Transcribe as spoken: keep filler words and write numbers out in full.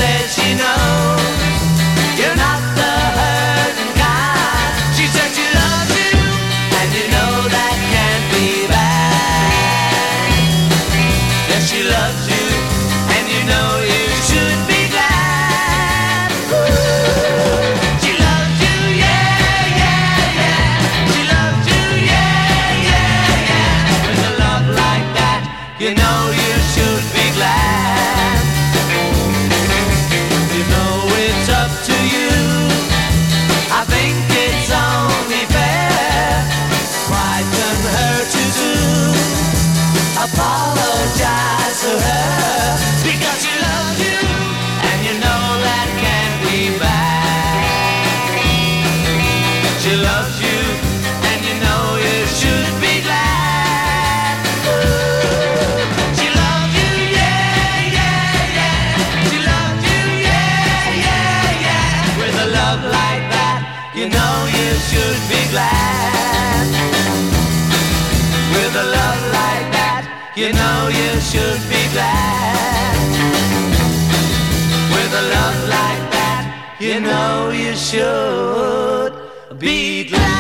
says she knows you're not the hurting kind. She said she loves you, and you know that can't be bad. Yes, she loves you, and you know you should be glad. Ooh. She loves you, yeah, yeah, yeah. She loves you, yeah, yeah, yeah. With a love like that, you know you should be glad. You know it's up to you. I think it's only fair. Why turn her to soon? Apologize to her because she loves you, and you know that can't be bad. She loves you, and you know you should be glad. Ooh. She loves you, yeah, yeah, yeah. She loves you, yeah, yeah, yeah. With a love like that, you know you should be glad. With a love like that, you know you should be glad. With a love like that, you know you should be glad.